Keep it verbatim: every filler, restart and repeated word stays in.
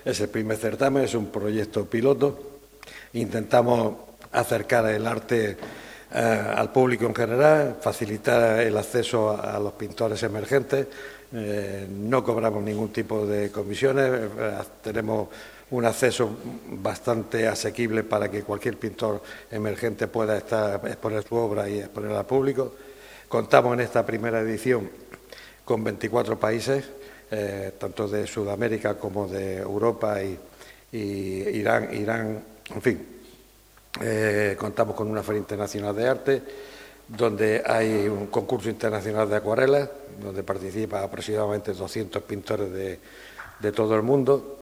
Es el primer certamen, es un proyecto piloto. Intentamos acercar el arte eh, al público en general, facilitar el acceso a, a los pintores emergentes. Eh, no cobramos ningún tipo de comisiones, eh, tenemos un acceso bastante asequible para que cualquier pintor emergente pueda estar, exponer su obra y exponerla al público. Contamos en esta primera edición con veinticuatro países, eh, tanto de Sudamérica como de Europa y, y Irán, Irán, en fin. Eh, contamos con una Feria Internacional de Arte, donde hay un concurso internacional de acuarelas, donde participan aproximadamente doscientos pintores de, de todo el mundo.